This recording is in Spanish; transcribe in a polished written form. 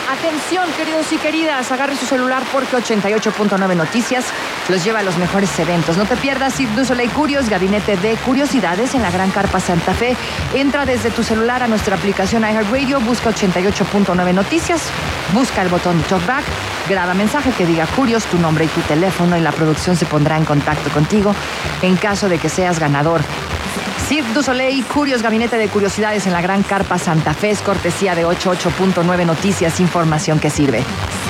Atención, queridos y queridas, agarre su celular porque 88.9 Noticias los lleva a los mejores eventos. No te pierdas Cirque du Soleil Curios, gabinete de curiosidades en la Gran Carpa Santa Fe. Entra desde tu celular a nuestra aplicación iHeartRadio, busca 88.9 Noticias, busca el botón de Talkback, graba mensaje que diga Curios, tu nombre y tu teléfono, y la producción se pondrá en contacto contigo en caso de que seas ganador. Cirque du Soleil Curios, gabinete de curiosidades en la Gran Carpa Santa Fe, es cortesía de 88.9 Noticias, información que sirve.